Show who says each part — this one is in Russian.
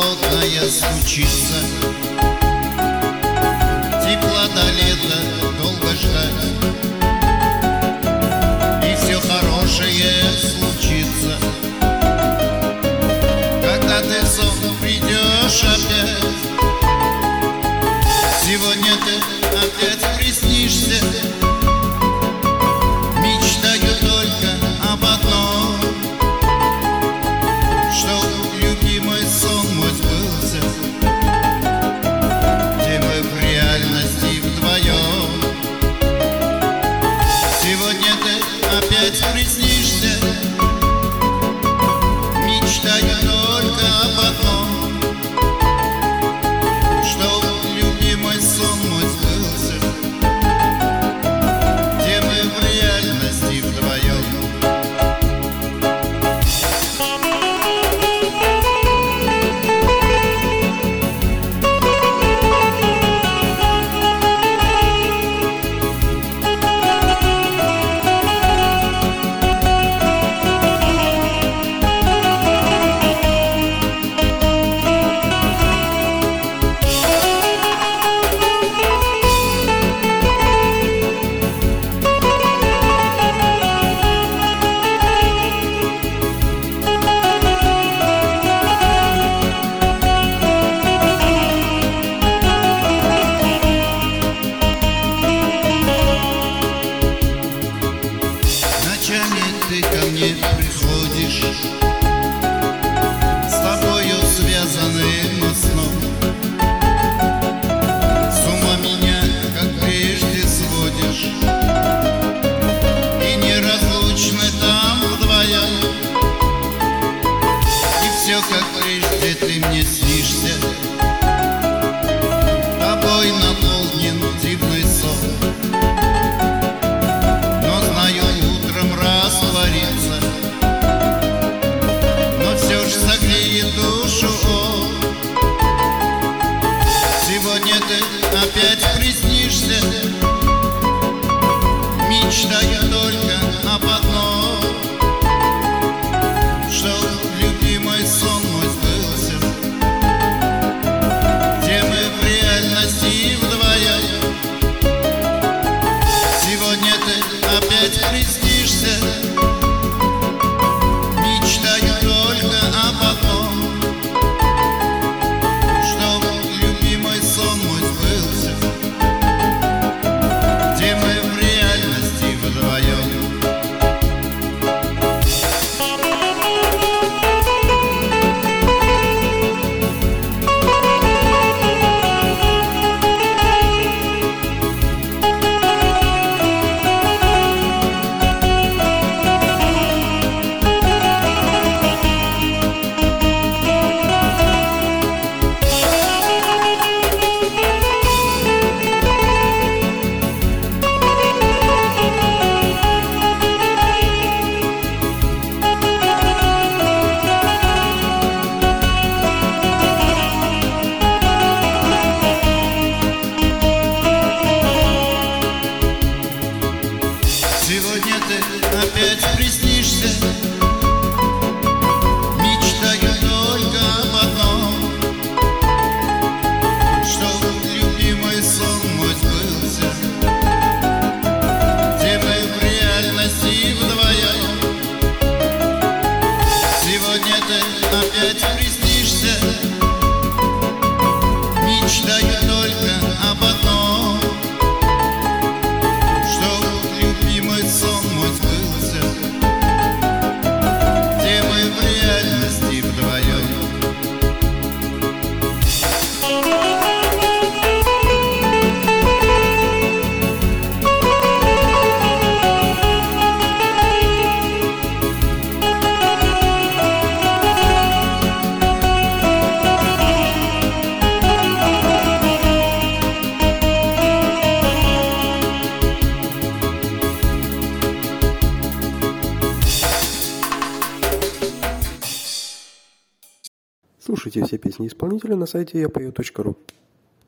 Speaker 1: холодная стучится, тепла до лета долго ждать, и все хорошее случится, когда ты в сон придешь опять. Сегодня ты опять приснишься, мечтаю только об одном, чтоб любимый сон мой сбылся, где мы в реальности вдвоем. Сегодня ты опять приснишься, мечтаю только об одном, чтоб любимый сон мой сбылся, где мы в реальности вдвоем. Ты ко мне приходишь, с тобою связанным сном. С ума меня, как прежде, сводишь, и неразлучны там вдвоем. И все, как прежде, ты мне снишься, тобой наполнен дивный сон. Но все ж согреет душу он. Сегодня ты опять приснишься, мечтаю только об одном, чтоб любимый сон мой сбылся, где мы в реальности вдвоем. Сегодня ты опять приснишься, мечтаю только об одном, чтоб любимый сон мой сбылся, где мы в реальности вдвоем. Сегодня ты опять приснишься, мечтаю только об одном, чтоб любимый сон мой сбылся, где мы в реальности вдвоем. Сегодня ты опять приснишься, мечтаю только об одном, сон мой сбылся, где мы в реальности вдвоем.
Speaker 2: Слушайте все песни исполнителя на сайте yapeo.ru.